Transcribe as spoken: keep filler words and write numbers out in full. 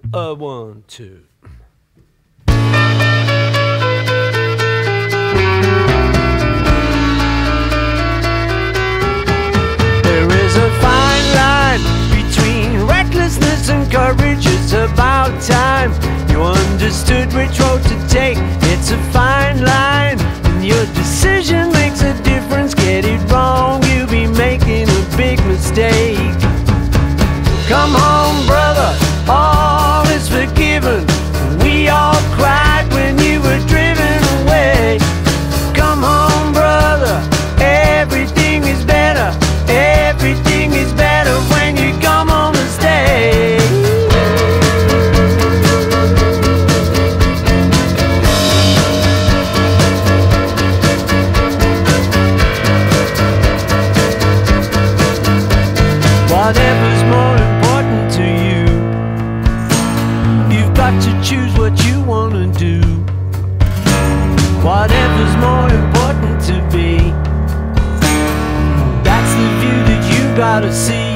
A one, two. There is a fine line between recklessness and courage. It's about time you understood which road to take. It's a fine line, and your decision makes a difference. Get it wrong, you'll be making a big mistake. Come home, brother, all is forgiven. We all cried when you were driven away. Come home, brother, everything is better. Everything is better when you come home to stay. Whatever's more important to you, you've got to choose what you want to do. Whatever's more important to be, that's the view that you gotta see.